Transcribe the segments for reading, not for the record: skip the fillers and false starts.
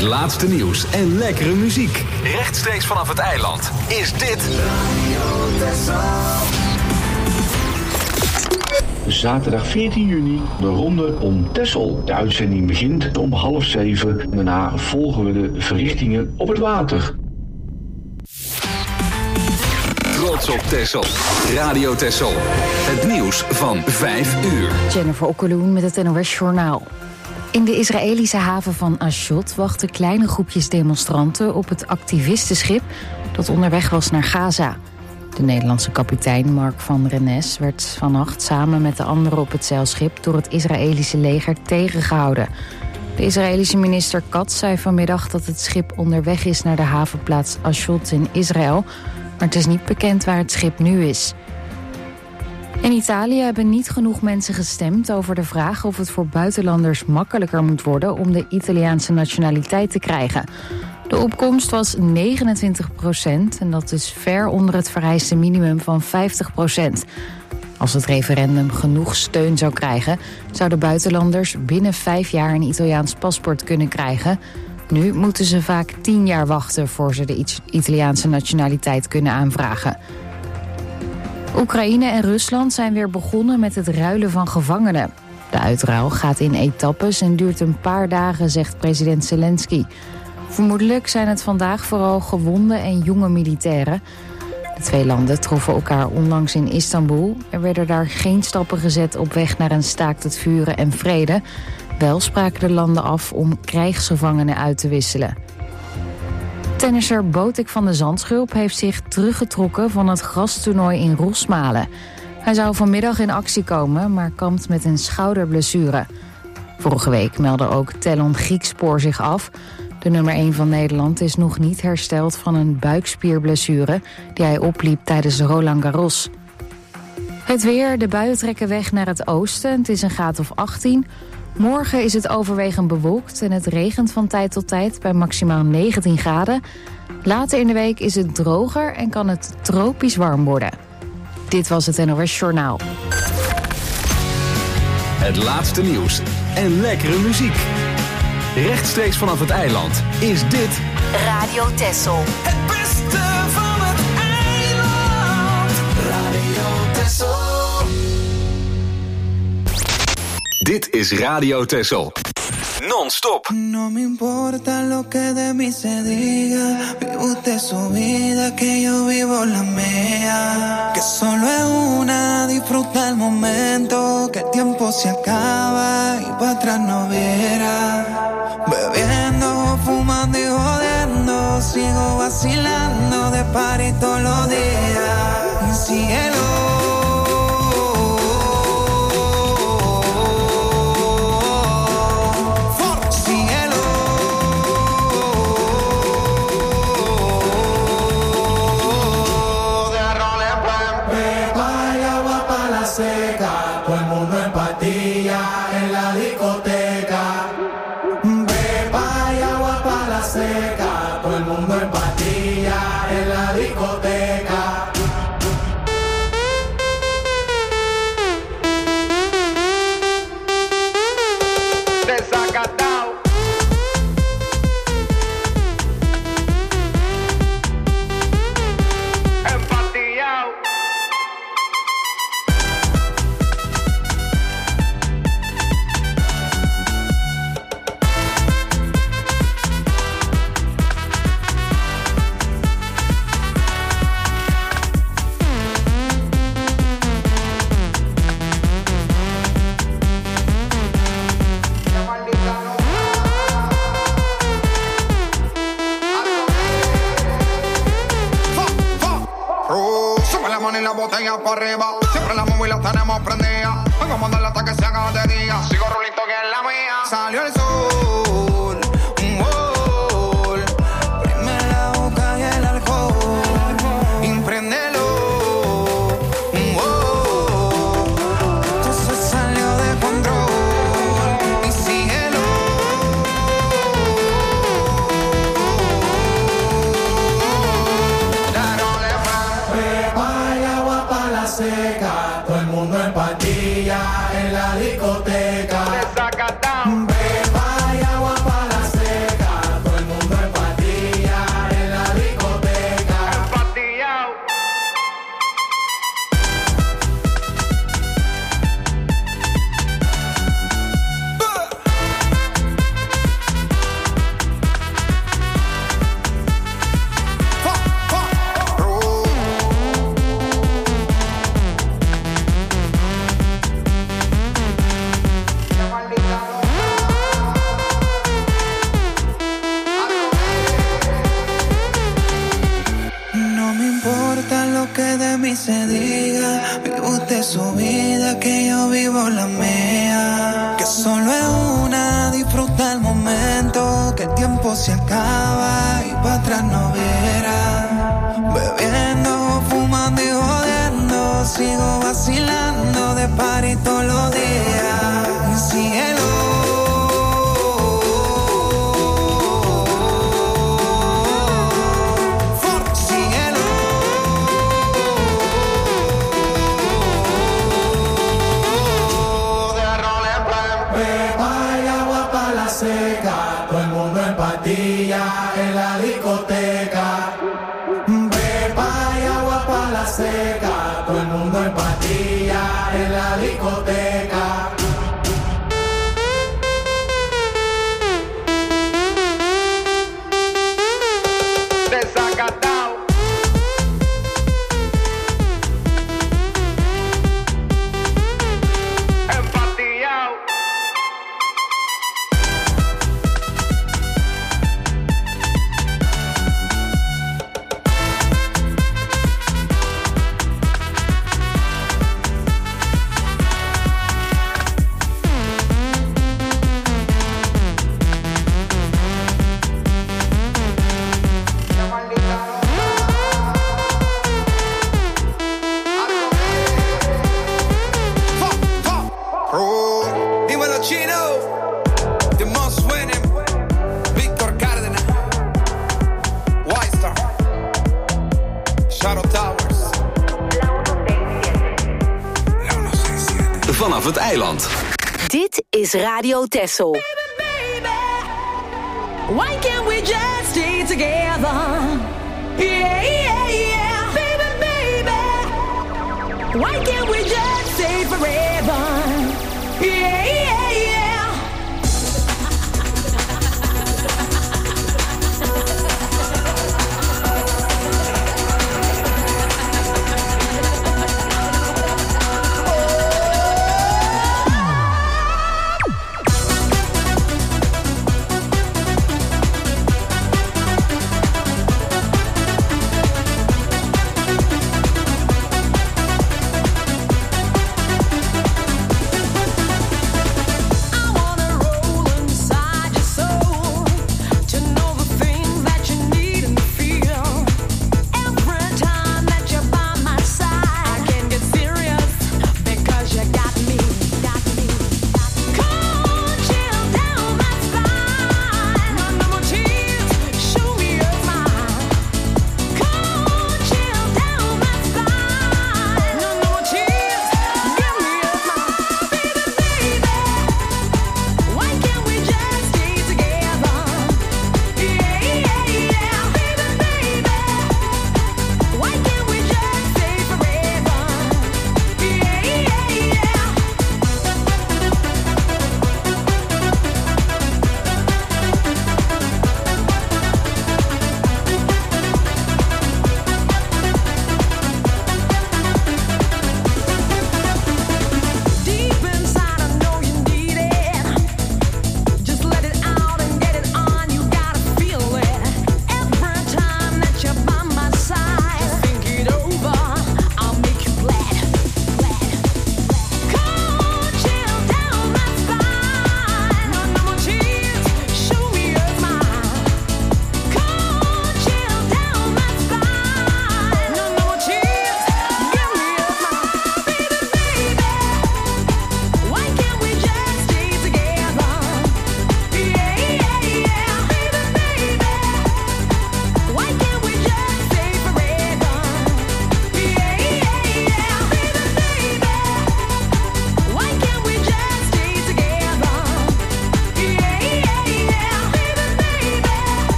Het laatste nieuws en lekkere muziek. Rechtstreeks vanaf het eiland is dit Radio Texel. Zaterdag 14 juni, de ronde om Texel. De uitzending begint om 6:30. Daarna volgen we de verrichtingen op het water. Trots op Texel. Radio Texel. Het nieuws van 5 uur. Jennifer Okkeloen met het NOS-journaal. In de Israëlische haven van Ashdod wachten kleine groepjes demonstranten op het activistenschip dat onderweg was naar Gaza. De Nederlandse kapitein Mark van Rennes werd vannacht samen met de anderen op het zeilschip door het Israëlische leger tegengehouden. De Israëlische minister Katz zei vanmiddag dat het schip onderweg is naar de havenplaats Ashdod in Israël, maar het is niet bekend waar het schip nu is. In Italië hebben niet genoeg mensen gestemd over de vraag of het voor buitenlanders makkelijker moet worden om de Italiaanse nationaliteit te krijgen. De opkomst was 29% en dat is ver onder het vereiste minimum van 50%. Als het referendum genoeg steun zou krijgen, zouden buitenlanders binnen 5 jaar een Italiaans paspoort kunnen krijgen. Nu moeten ze vaak 10 jaar wachten voor ze de Italiaanse nationaliteit kunnen aanvragen. Oekraïne en Rusland zijn weer begonnen met het ruilen van gevangenen. De uitruil gaat in etappes en duurt een paar dagen, zegt president Zelensky. Vermoedelijk zijn het vandaag vooral gewonde en jonge militairen. De twee landen troffen elkaar onlangs in Istanbul. Er werden daar geen stappen gezet op weg naar een staakt het vuren en vrede. Wel spraken de landen af om krijgsgevangenen uit te wisselen. Tennisser Botik van de Zandschulp heeft zich teruggetrokken van het grastoernooi in Rosmalen. Hij zou vanmiddag in actie komen, maar kampt met een schouderblessure. Vorige week meldde ook Telon Griekspoor zich af. De nummer 1 van Nederland is nog niet hersteld van een buikspierblessure die hij opliep tijdens Roland Garros. Het weer, de buien trekken weg naar het oosten. Het is een graad of 18. Morgen is het overwegend bewolkt en het regent van tijd tot tijd bij maximaal 19 graden. Later in de week is het droger en kan het tropisch warm worden. Dit was het NOS Journaal. Het laatste nieuws en lekkere muziek. Rechtstreeks vanaf het eiland is dit Radio Texel. Het beste van het eiland. Radio Texel. Dit is Radio Texel. Non-stop. No me importa lo que de mí se diga. Vive usted su vida, que yo vivo la mía. Que solo es una, disfruta el momento. Que el tiempo se acaba y para atrás no viera. Bebiendo, fumando y jodiendo. Sigo vacilando de party todos los días. Cielo. Todo el mundo en patilla en la discoteca. Beba y agua para la seca. Todo el mundo en patilla en la discoteca. Desacatado. Empatillado. Y la botella para arriba, siempre la móvil la tenemos prendida. Vengo a mandarla hasta que se haga de día. Sigo rulito que es la mía. Salió el sol, prime la boca y el alcohol, impréndelo. Esto se salió de control y síguelo. Seca, todo el mundo en patilla en la discoteca. Desacatado. Beba y agua para la seca, todo mí se diga, vive usted su vida, que yo vivo la mía. Que solo es una, disfruta el momento, que el tiempo se acaba y para atrás no verá. Bebiendo, fumando y jodiendo, sigo vacilando de party todos los días. Y cielo. En la discoteca, pepa y agua pa' la seca, todo el mundo en patilla en la discoteca. Desacatao. Empatillao. Vanaf het eiland. Dit is Radio Texel. Why can't we just stay together? Yeah, yeah, yeah. Baby, baby. Why can't we just stay forever? Yeah, yeah, yeah.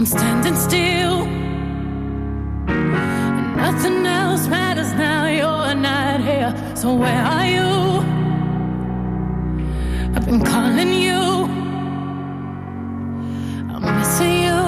standing still. And nothing else matters now, you're not here. So where are you? I've been calling you. I'm missing you.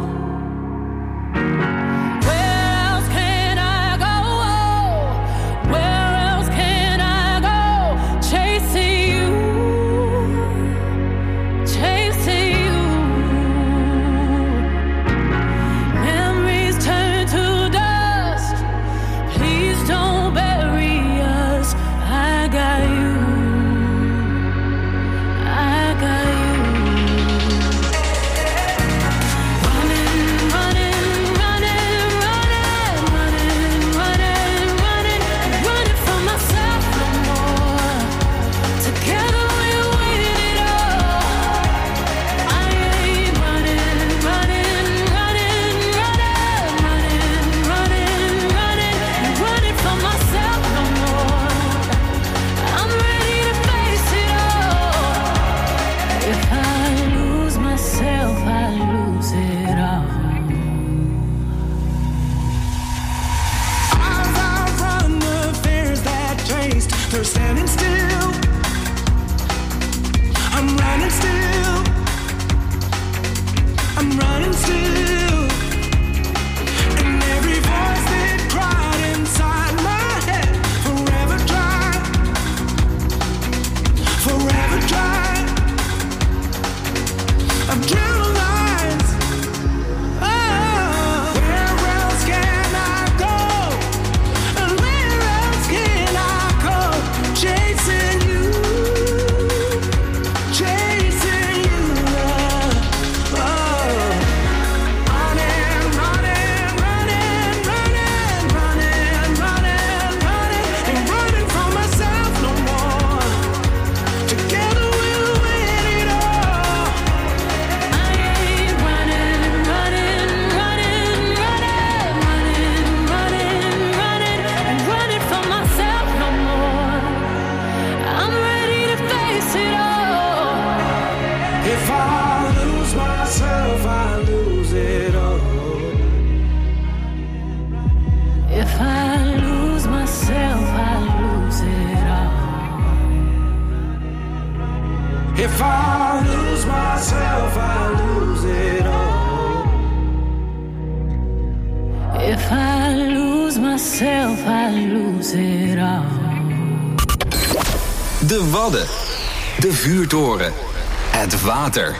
De Wadden. De Vuurtoren. Het water.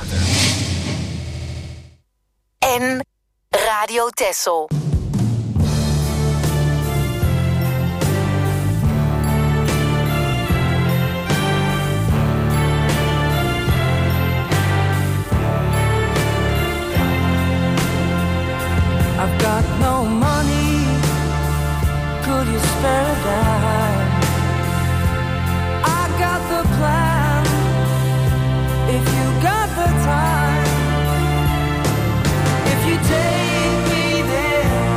En Radio Texel. I've got no money. Could you spare a dime? I got the plan. If you got the time. If you take me there,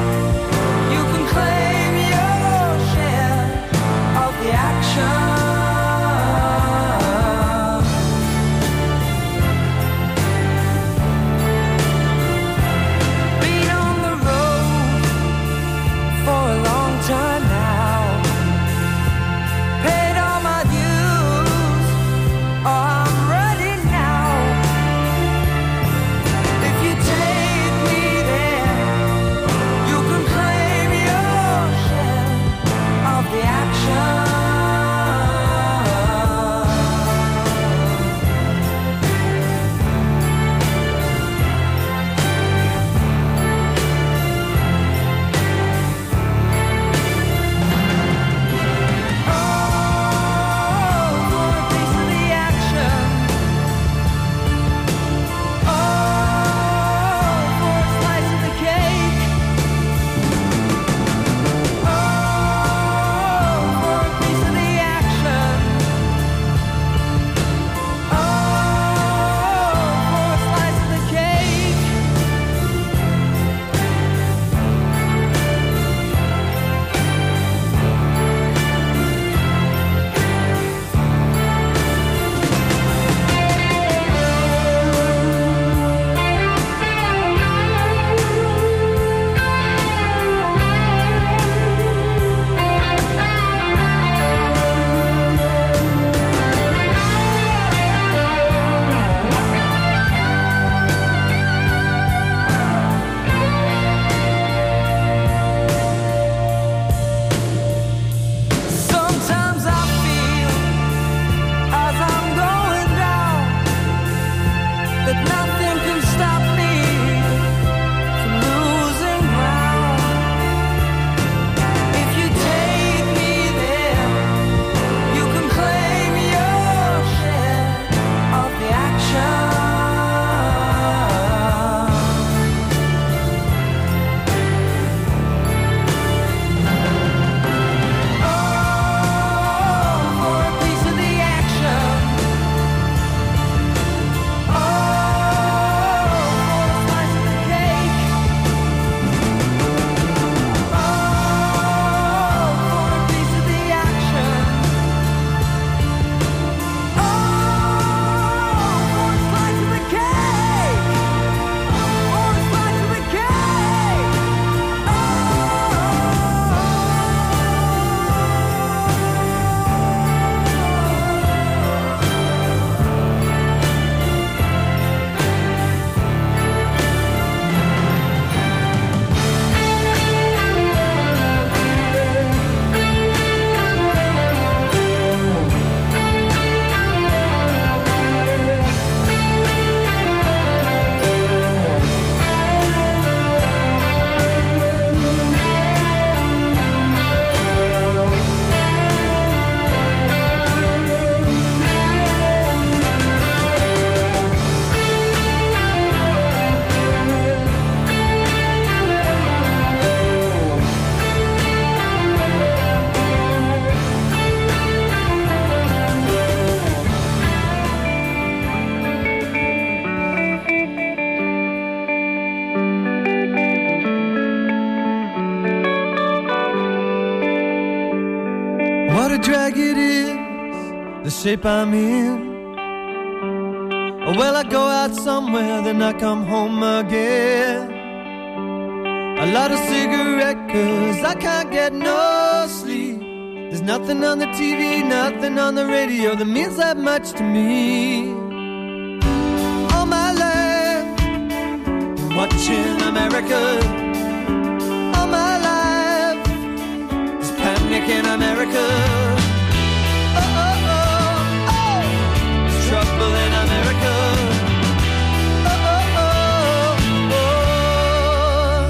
think it is the shape I'm in? Well, I go out somewhere, then I come home again. I light a cigarette 'cause I can't get no sleep. There's nothing on the TV, nothing on the radio that means that much to me. All my life, watching America. All my life, there's panic in America. Oh, oh, oh, oh, there's trouble in America. Oh, oh, oh, oh.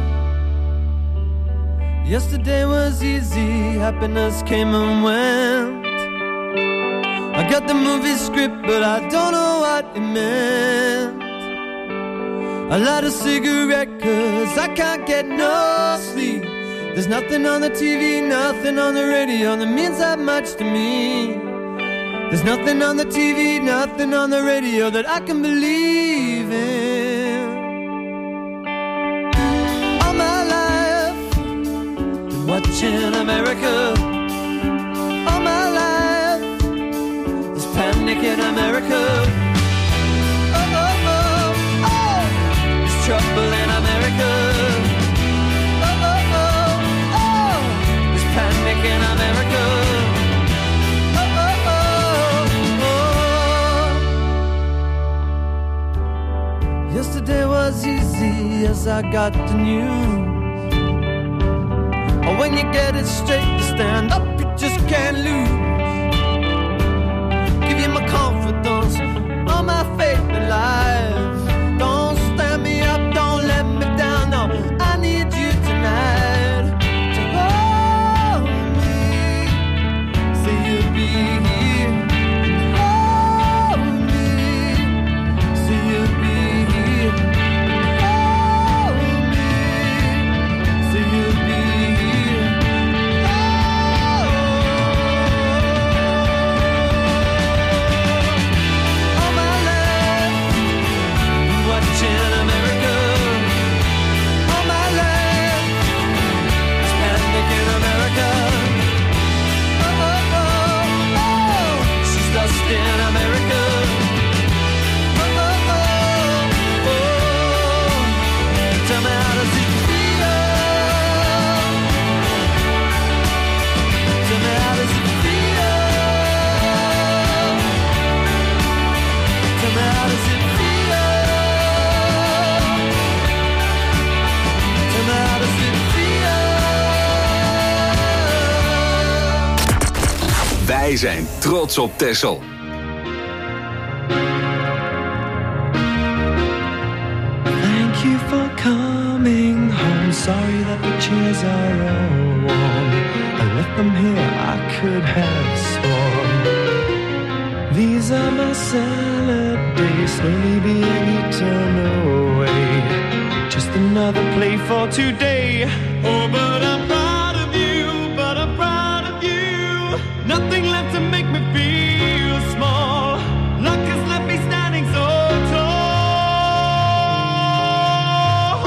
Yesterday was easy, happiness came and went. I got the movie script, but I don't know what it meant. I light a cigarette 'cause I can't get no sleep. There's nothing on the TV, nothing on the radio that means that much to me. There's nothing on the TV, nothing on the radio that I can believe in. All my life, watching America. All my life, there's panic in America. Oh, oh, oh, oh, there's trouble in America. Oh, oh, oh, oh, there's panic in America. Oh, oh, oh, oh. Yesterday was easy as I got the news. When you get it straight to stand up, you just can't lose. Give you my confidence, all my faith in life. Don't stand me up, don't let me down, no, I need you tonight. To hold me, say you'll be here. Hold me, say you'll be here. Hold me, say you'll be here. Watching America, all my life, it's panic in America. Oh, oh, oh, oh, she's lost in America. Oh, oh, oh, oh, tell me how does it feel? Tell me how does it feel? Tell me how does it feel? Wij zijn trots op Texel. Thank you for coming home. Sorry that the chairs are all warm. I left them here, I could have sworn. These are my salad days, slowly being eaten away. Just another play for today. Oh, but I'm proud of you, but I'm proud of you. Nothing left to make me feel small. Luck has left me standing so tall.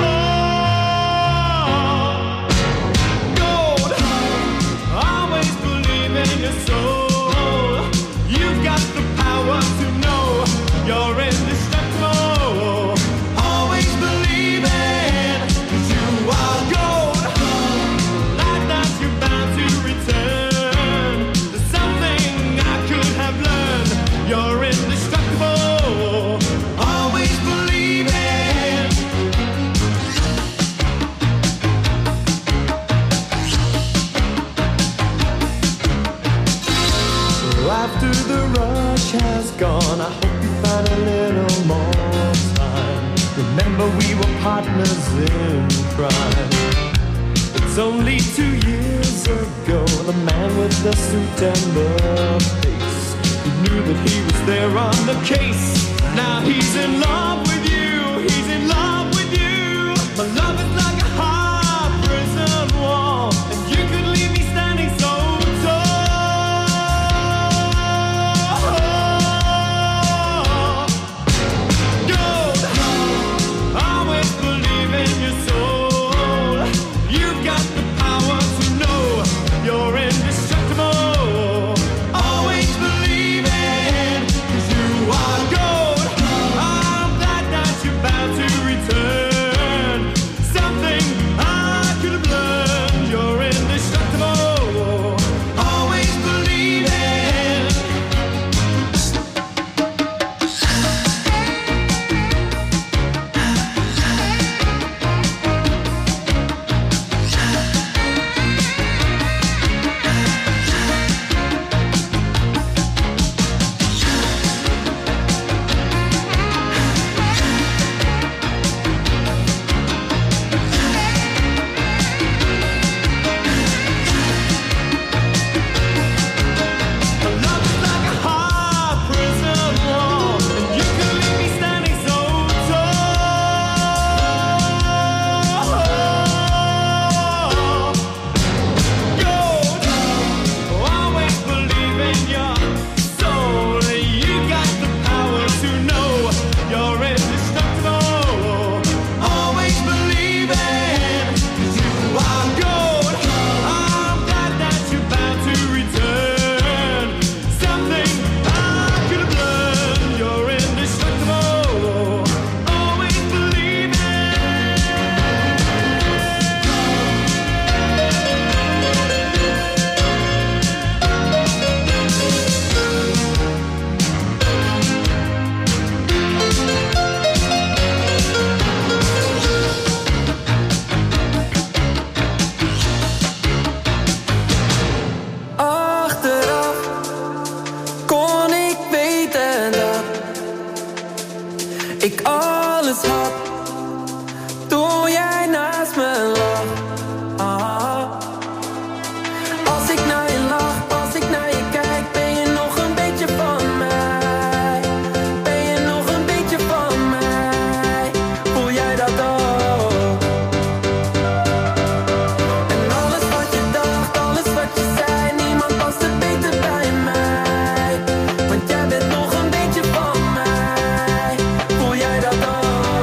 Gold, always believe in your soul. You've got the power to know you're indestructible. Always believe it, 'cause you are gold. Like that you're bound to return. There's something I could have learned. You're indestructible. Always believe it. So after the rush has gone, I hope you find a little more time. Remember we were partners in crime. It's only 2 years ago, the man with the suit and the face, he knew that he was there on the case. Now he's in love with you, he's in love with you. My love is like a hard prison wall, and you could leave me standing so tall. Gold, always believe in your soul. You've got the power to know you're indestructible. ik alles had toen jij naast me lag. Als ik naar je lach, als ik naar je kijk, ben je nog een beetje van mij? Ben je nog een beetje van mij? Voel jij dat ook? En alles wat je dacht, alles wat je zei, niemand past er beter bij mij. Want jij bent nog een beetje van mij. Voel jij dat ook?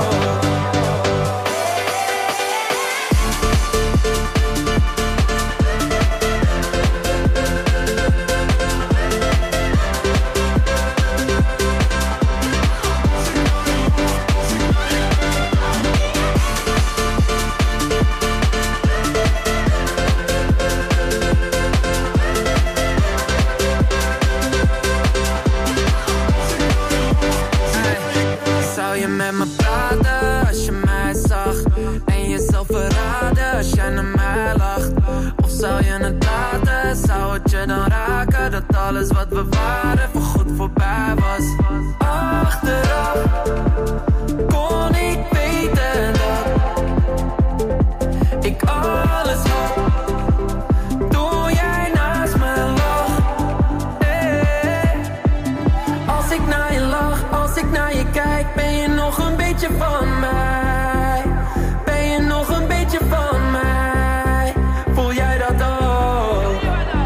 Zou je met me praten als je mij zag? En jezelf verraden als jij naar mij lacht? Of zou je het laten? Zou het je dan raken dat alles wat we waren voorgoed voorbij was? Achteraf kon ik weten dat ik alles had toen jij naast me lag. Als ik naar je lach, als ik naar je kijk, ben je nog een beetje van mij? Ben je nog een beetje van mij? Voel jij dat ook?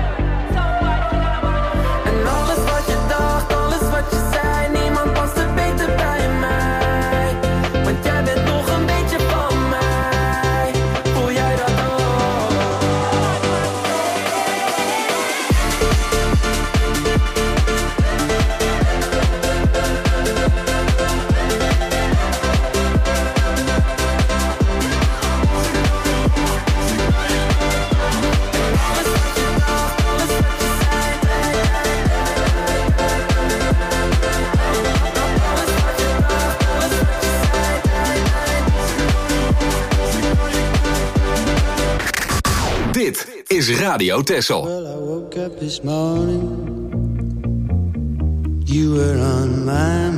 En alles wat je dacht, alles wat je zei, niemand past er beter bij mij. Want jij bent nog een beetje van mij. Voel jij dat ook? Dit is Radio Texel. Well, I woke up this morning. You were on my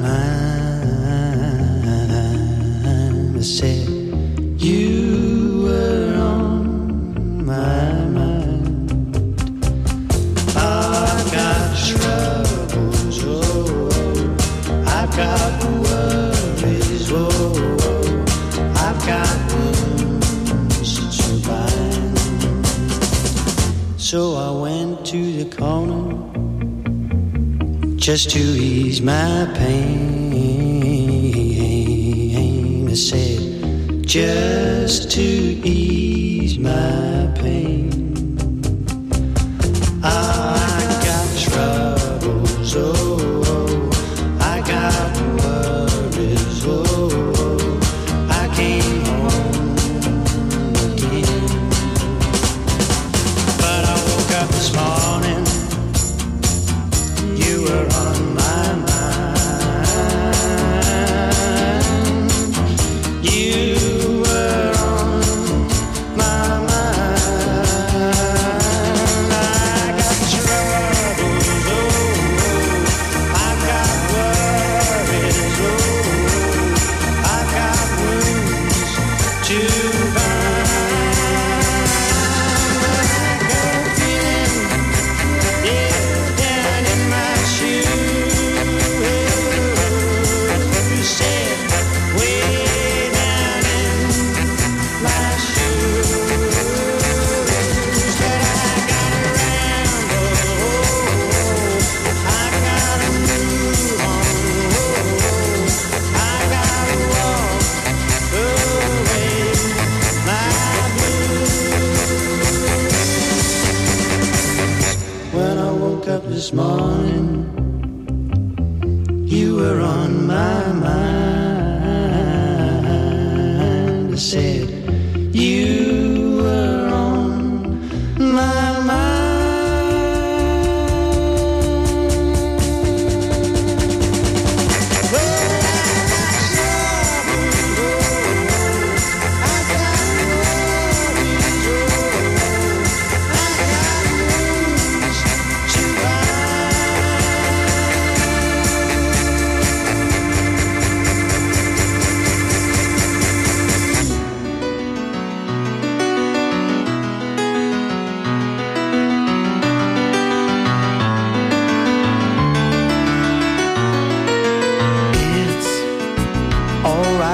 mind. I said, you were on my mind. I've got troubles, oh, I've got worries, oh, I've got wounds to bind. So I went to the corner just to ease my pain. I said, just to ease my pain. I got troubles, oh, I got worries, oh, I came home again. But I woke up this morning, you were on my mind. You were on my mind. I got troubles, oh, I got worries, oh, I got wounds to bind. I go feeling, yeah, down in my shoes. You said, way down in my shoes. But I got around, oh, I gotta move on, oh, I gotta walk away my blues. When I woke up this morning, you were on my mind. I said, you were on my mind.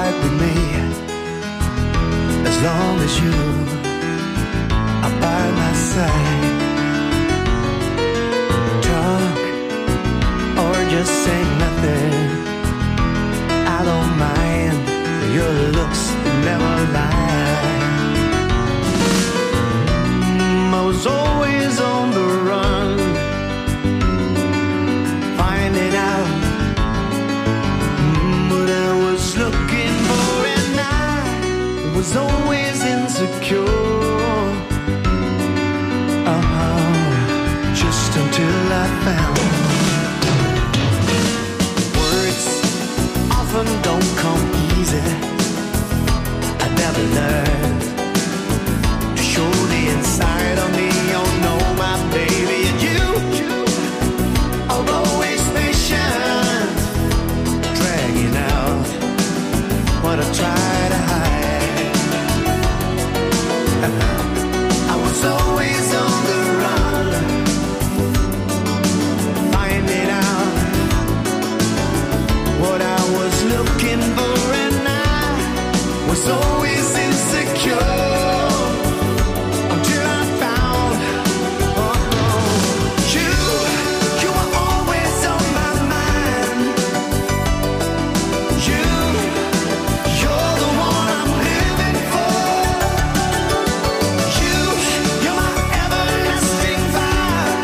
right with me, as long as you are by my side. Talk or just say nothing, I don't mind. Your looks never lie. I was always on the run, finding out what I was looking for, and I was always insecure. Just until I found words often don't come easy. I never learned to show the inside of me. Oh no, my baby, and you are always patient, dragging out what I try to hide. I was always on the run, finding out what I was looking for, and I was always insecure until I found you. You were always on my mind. You're the one I'm living for. You're my everlasting vibe.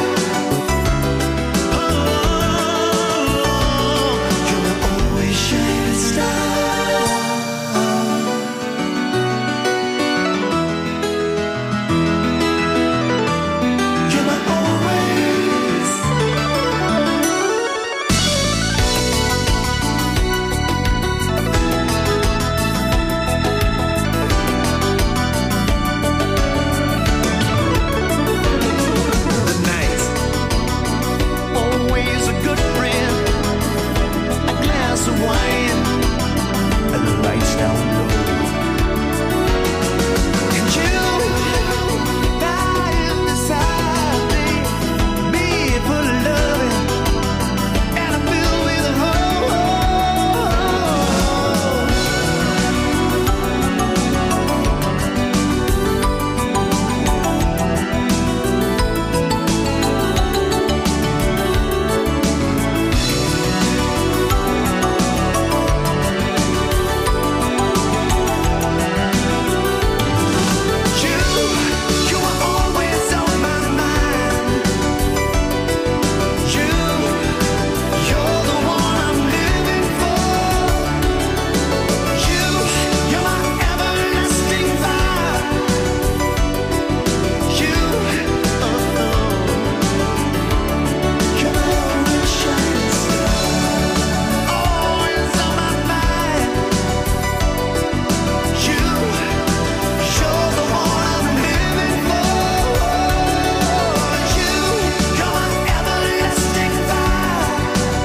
You're always shining star. You're my always. The night, always a good friend. A glass of wine and the lights down low. And you lying beside me full of loving, and I'm filled with hope. You were always on my mind. You're the one I'm living for. You're my everlasting vibe. You're my always shining star. Always on my mind. You're the one I'm living for. You're my everlasting vibe.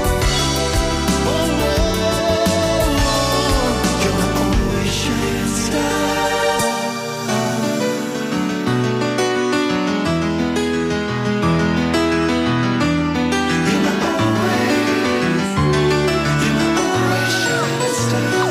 You're my always shining star. You're my always shining star.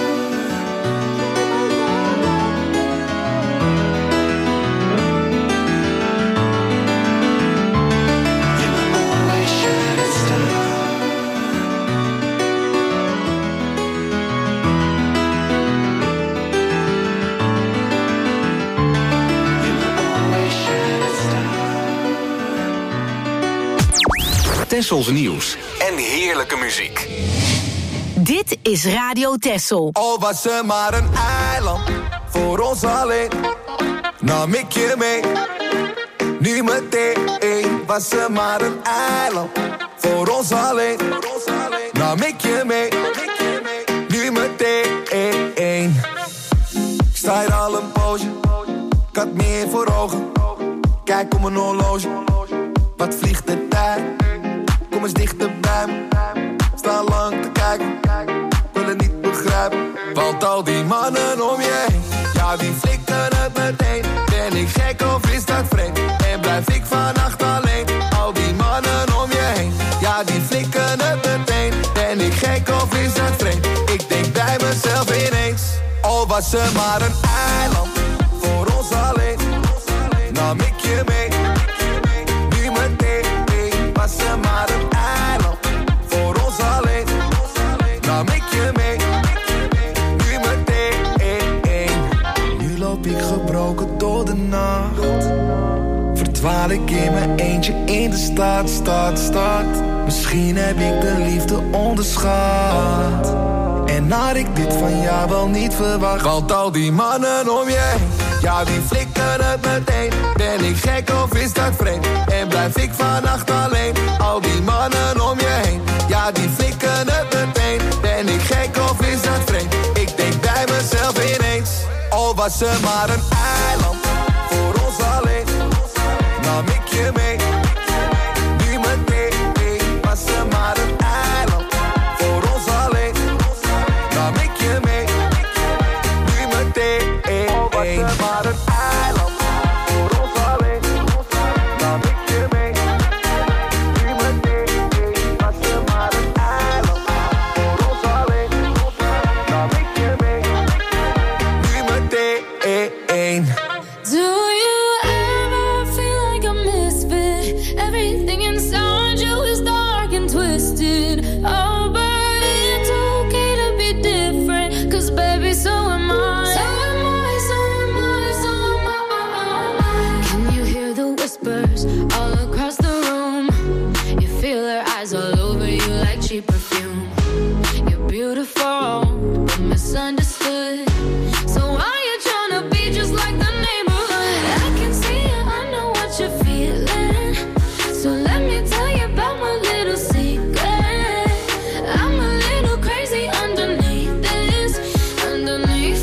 Tessels nieuws en heerlijke muziek. Dit is Radio Tessel. Al was ze maar een eiland voor ons alleen, nam ik je mee. Nu meteen was ze maar een eiland voor ons alleen, nam ik je mee. Nu meteen. Ik sta hier al een poosje, ik had meer voor ogen. Kijk om mijn horloge, wat vliegt de tijd. Kom eens dichterbij me, sta lang te kijken, wil het niet begrijpen. Want al die mannen om je heen, ja die flikken het meteen. Ben ik gek of is dat vreemd? En blijf ik vannacht alleen? Al die mannen om je heen, ja die flikken het meteen. Ben ik gek of is dat vreemd? Ik denk bij mezelf ineens. was er maar een eiland voor ons alleen, nam ik je mee. Nu meteen, was er maar een eiland voor ons alleen, nam ik je mee. Nu meteen. Nu loop ik gebroken door de nacht, verdwaal ik in mijn eentje in de stad. Misschien heb ik de liefde onderschat en had ik dit van jou wel niet verwacht. Want al die mannen om je heen, ja die flikken het meteen. Ben ik gek of is dat vreemd? En blijf ik vannacht alleen? Al die mannen om je heen, ja die flikken het meteen. Ben ik gek of is dat vreemd? Ik denk bij mezelf ineens, oh was er maar een eiland voor ons alleen, nam ik je mee. Nu meteen, was er maar een eiland voor ons alleen, nam ik je mee. Nu meteen, was er maar een eiland voor ons alleen, nam ik je mee. Nu meteen, was er maar een eiland voor ons alleen, nam ik je mee. Nu meteen. Do you ever feel like a misfit? Everything inside you is dark and twisted. Oh, but it's okay to be different, 'cause baby, so am I. So am I, so am I, so am I. Can you hear the whispers all across the room? You feel their eyes all over you like cheap perfume. You're beautiful, but misunderstood. So why you tryna be just like the neighborhood? I can see it, I know what you're feeling. So let me tell you about my little secret. I'm a little crazy underneath this, underneath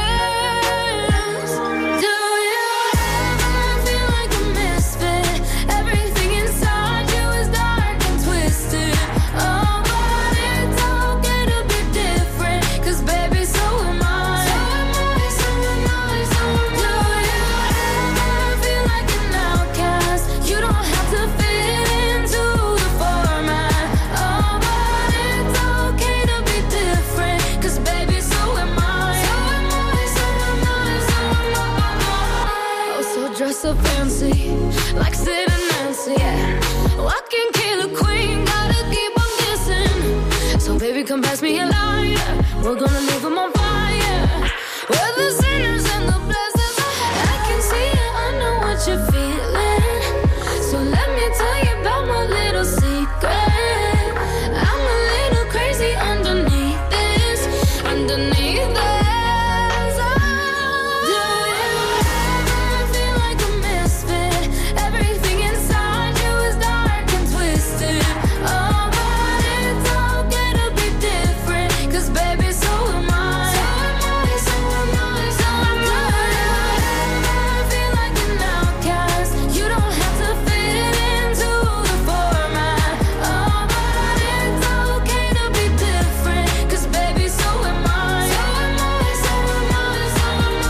this. Do you ever feel like a misfit? Everything inside you is dark and twisted. Oh, but it's okay to be different, 'cause baby, so am I. So am I, so am I, so am I. Do you ever feel like an outcast? You don't have to fit into the format. Oh, but it's okay to be different, 'cause baby, so am I. So am I, so am I, so am I. Oh, so dress up fancy, like Sid and Nancy, yeah. Walking killer queen, gotta keep on kissing. So baby, come pass me a lighter, we're gonna leave them on fire. We're the sinners and the blessings. I can see it, I know what you're feeling. So let me tell you about my little secret. I'm a little crazy underneath this, underneath this. Do you ever feel like a misfit? Everything inside you is dark and twisted. Oh, but it's okay to be different, 'cause baby, so am I. So am I, so am I, so am I. Do you ever feel like an outcast? You don't have to fit into the format. Oh, but it's okay to be different, 'cause baby, so am I. So am I, so am I, so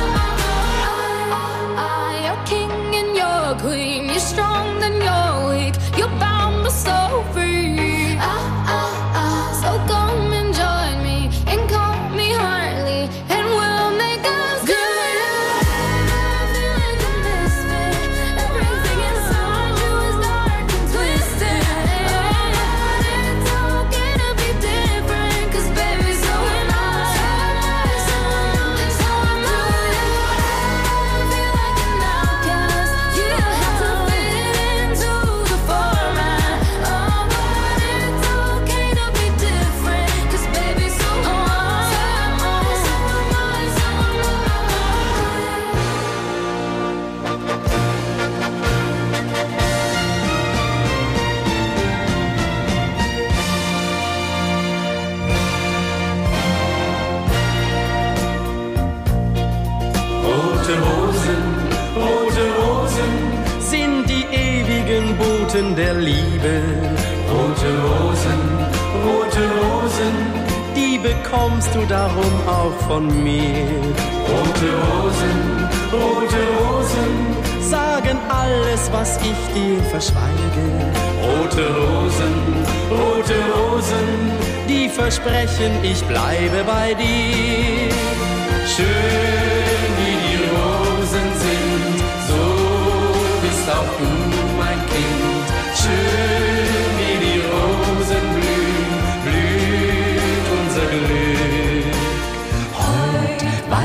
am I. You're king and you're queen. You're strong and you're weak. You're bound but so free. So come and join me and call me Harley, and we'll make us good. Feel like a misfit. Everything inside you is dark and twisted. It's okay to be different, 'cause baby, so am I. So am I, so am I. Feel like an outcast. You don't have to fit into the format. Oh, but it's okay to be different, 'cause baby, so am I. So am I, so am I, so am I. Rote Rosen sind die ewigen Boten der Liebe. Rote Rosen, die bekommst du darum auch von mir. Rote Rosen, sagen alles, was ich dir verschweige. Rote Rosen, die versprechen, ich bleibe bei dir. Schön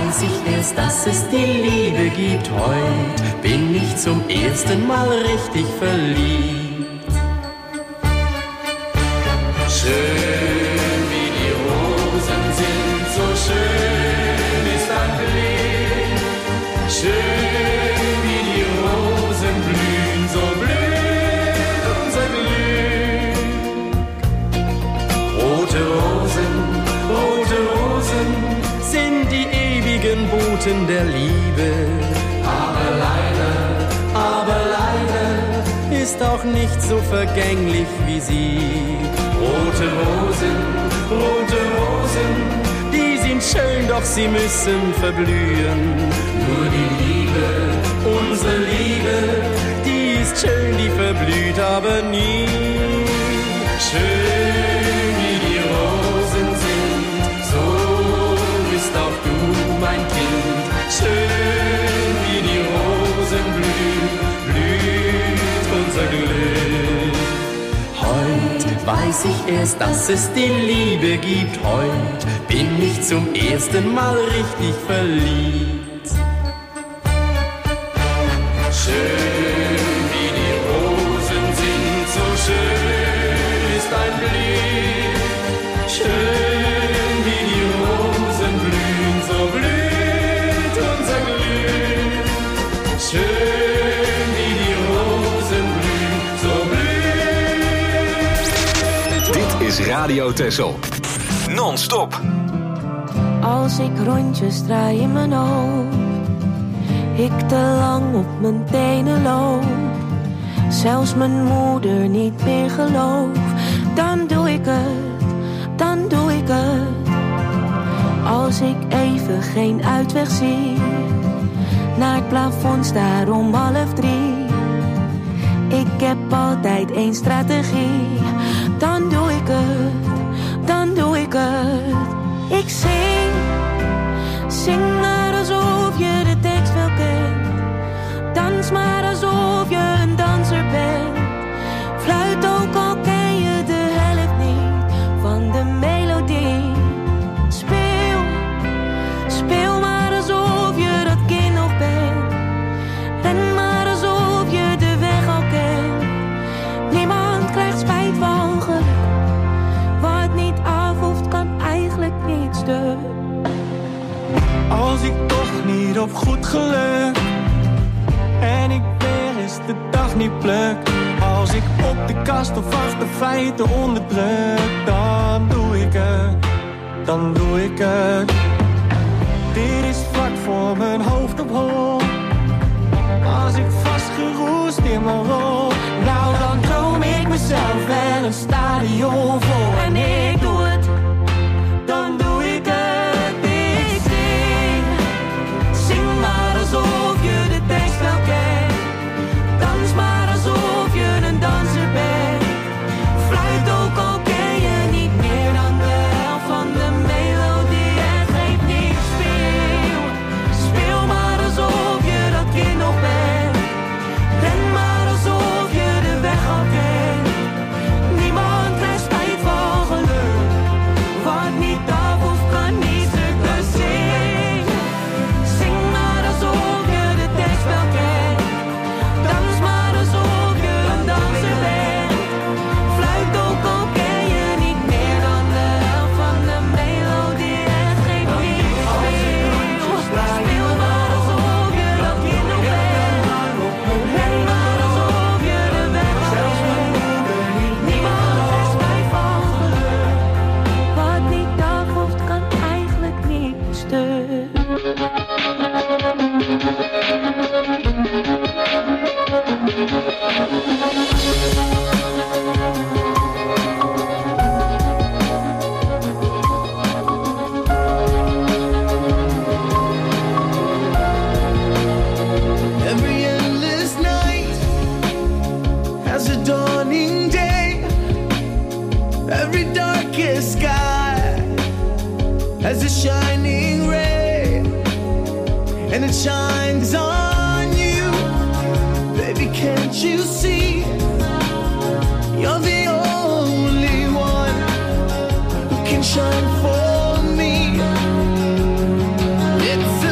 weiß ich erst, dass es die Liebe gibt. Heut bin ich zum ersten Mal richtig verliebt. Schön wie die Rosen sind, so schön ist ein Blick. Schön wie die Rosen blühen, so blüht unser Glück. Rote Rosen sind die ewigen Boten der Liebe. Aber leider ist auch nicht so vergänglich wie sie. Rote Rosen, die sind schön, doch sie müssen verblühen. Nur die Liebe, unsere Liebe, die ist schön, die verblüht aber nie. Schön wie die Rosen sind, so bist auch du mein Kind. Schön wie die Rosen blühen, blüht unser Glück. Heute weiß ich erst, dass es die Liebe gibt. Heute bin ich zum ersten Mal richtig verliebt. Schön wie die Rosen sind, so schön ist ein Blick. Schön wie die Rosen blühen, so blüht unser Glück. Schön wie die Rosen blühen, so blüht. Dit is Radio Texel. Non-stop. Als ik rondjes draai in mijn hoofd, ik te lang op mijn tenen loop, zelfs mijn moeder niet meer gelooft, dan doe ik het. Als ik even geen uitweg zie, naar het plafond staar om 2:30, ik heb altijd één strategie, dan doe ik het. Ik zing maar alsof je de tekst wel kent, dans maar alsof je een danser bent, fluit ook al ken je de helft niet van de melodie. Speel maar alsof je dat kind nog bent, ren maar alsof je de weg al kent. Niemand krijgt spijt van geluk, wat niet afhoeft kan eigenlijk niet stuk. Als ik toch niet op goed geluk en ik weer eens de dag niet pluk, als ik op de kast of achter feiten onderdruk, dan doe ik het. Dit is vlak voor mijn hoofd op hol. Als ik vastgeroest in mijn rol, nou dan droom ik mezelf wel een stadion vol. En ik doe het, dan doe ik het. Ik zing maar alsof je de tekst wel kent, dans maar alsof je een danser bent, fluit ook al ken je niet meer dan de helft van de melodie. Het geeft niet, speel maar alsof je dat kind nog bent, ren maar alsof je de weg al kent. Niemand krijgt spijt van geluk, wat niet af of kan niet stuk. Dus zing maar alsof je de tekst wel kent, dans maar alsof je een danser bent, fluit ook al ken je niet meer dan de helft van de melodie. Het geeft niet, speel maar alsof je dat kind nog bent, ren maar alsof je de weg al kent. Niemand heeft spijt van geluk, wat niet afhoeft kan eigenlijk niet stuk. Every endless night has a dawning day. Every darkest sky has a shining ray, and it shines on you. Baby, can't you see? You're the only one who can shine for me. It's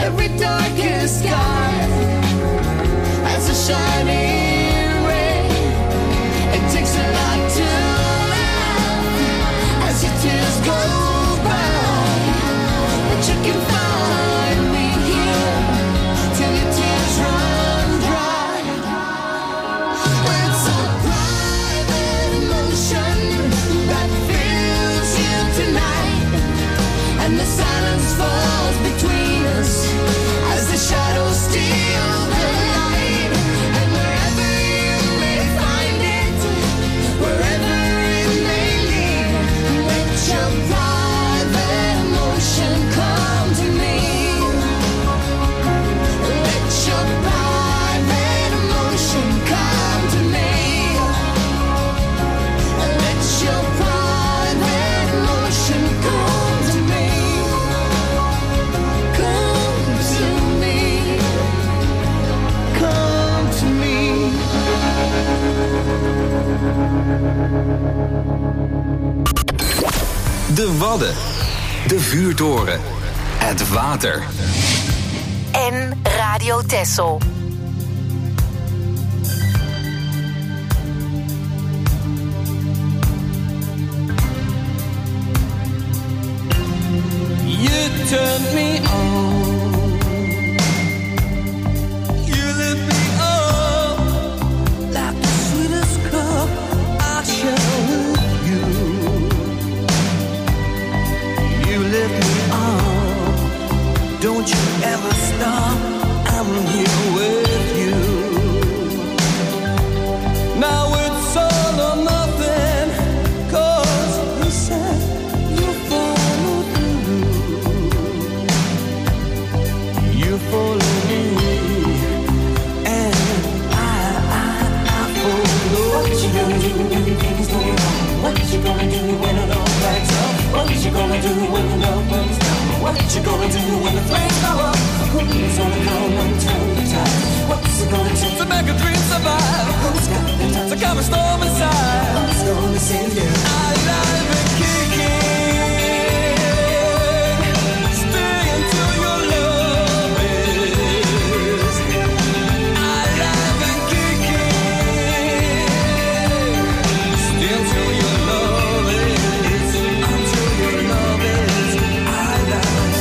every darkest sky as a shining ray. It takes a lot to laugh as your tears go by, but you can find me here till your tears run dry. It's a private emotion that fills you tonight, and the silence falls between us as the shadows steal the light. And wherever you may find it, wherever it may lead, let your private emotion come to me. Let your private emotion come to me. Let your private emotion come to me. Come to me. Come to me. De Wadden. De vuurtoren. Het water. En Radio Texel. You turned me on. You lit me up like the sweetest cup I share with you. You lit me up. Don't you ever stop. I'm here with you. Now it's all or nothing, 'cause you said you follow through. You follow me, and I follow. What you gonna do when the things go wrong? What you gonna do when it all backs up? What you gonna do when the love runs down? What you gonna do when the flames go up? Who's gonna come and turn the tide? What's it gonna take to make a dream survive? Who's got the time to calm a storm inside? Who's gonna save you? Alive and kicking. Stay until your love is alive and kicking. Stay until your love is, until your love is alive.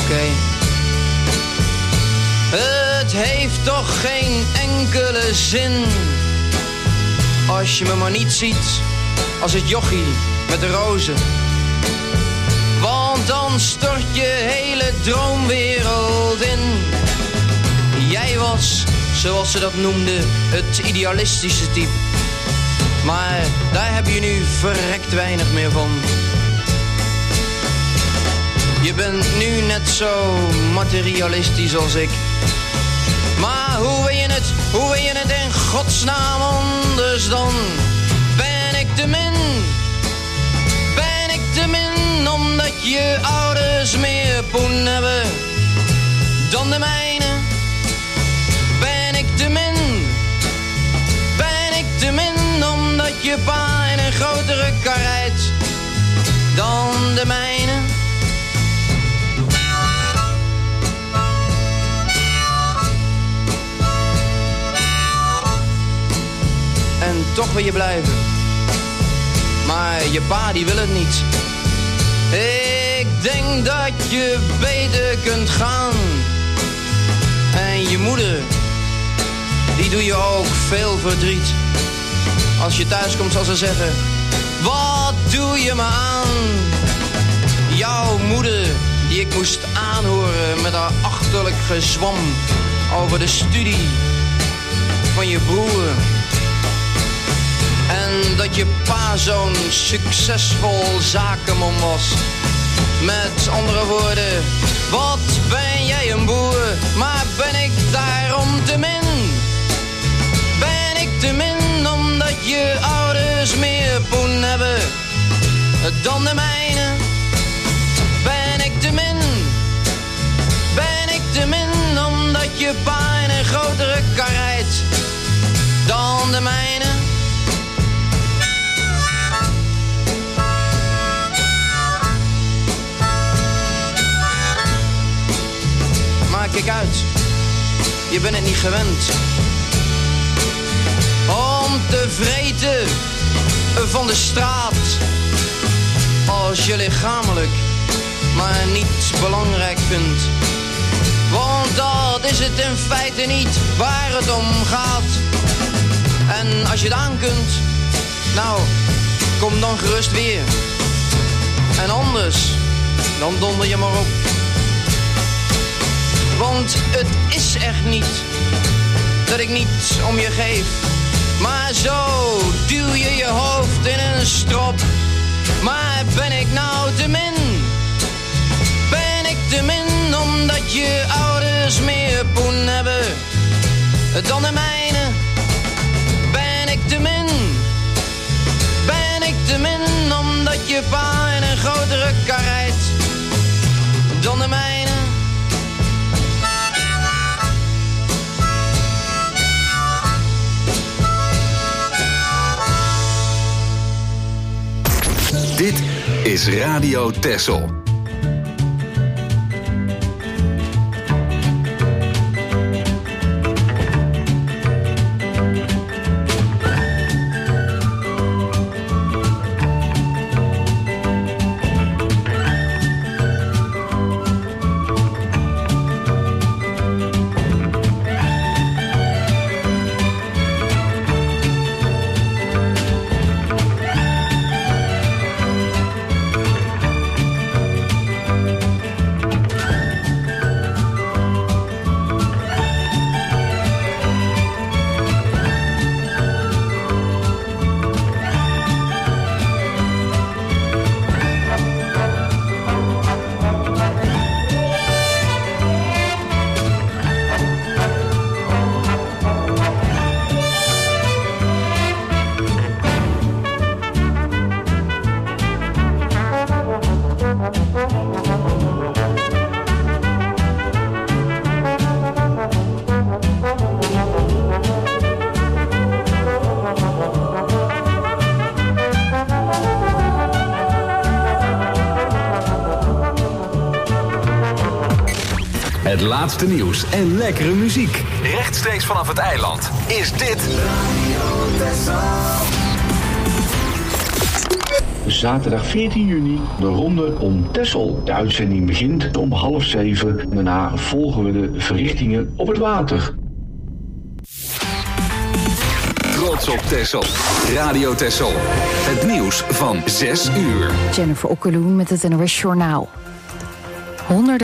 oké. Het heeft toch geen enkele zin als je me maar niet ziet als het jochie met de rozen. Want dan stort je hele droomwereld in. Jij was, zoals ze dat noemden, het idealistische type. Maar daar heb je nu verrekt weinig meer van. Je bent nu net zo materialistisch als ik. Maar hoe wil je het in godsnaam anders dan? Ben ik te min? Ben ik te min omdat je ouders meer poen hebben dan de mijne? Ben ik te min? Ben ik te min omdat je pa in een grotere kar rijdt dan de mijne? En toch wil je blijven. Maar je pa die wil het niet. Ik denk dat je beter kunt gaan. En je moeder, die doe je ook veel verdriet. Als je thuis komt zal ze zeggen: wat doe je me aan? Jouw moeder, die ik moest aanhoren met haar achterlijk gezwam over de studie van je broer. En dat je pa zo'n succesvol zakenman was. Met andere woorden, wat ben jij een boer, maar ben ik daarom te min? Ben ik te min omdat je ouders meer poen hebben dan de mijne? Ben ik te min? Ben ik te min omdat je pa in een grotere kar rijdt dan de mijne? Kijk uit, je bent het niet gewend om te vreten van de straat als je lichamelijk maar niet belangrijk vindt. Want dat is het in feite niet waar het om gaat. En als je het aan kunt, nou, kom dan gerust weer. En anders, dan donder je maar op. Want het is echt niet dat ik niets om je geef. Maar zo duw je je hoofd in een strop. Maar ben ik nou te min? Ben ik te min omdat je ouders meer poen hebben dan de mijne? Ben ik te min? Ben ik te min omdat je pa in een grotere kar rijdt dan de mijne? Dit is Radio Texel. Het laatste nieuws en lekkere muziek. Rechtstreeks vanaf het eiland is dit... zaterdag 14 juni de ronde om Texel. De uitzending begint om 6:30. Daarna volgen we de verrichtingen op het water. Trots op Texel. Radio Texel. Het nieuws van 6 uur. Jennifer Okkeloen met het NOS Journaal. Honderden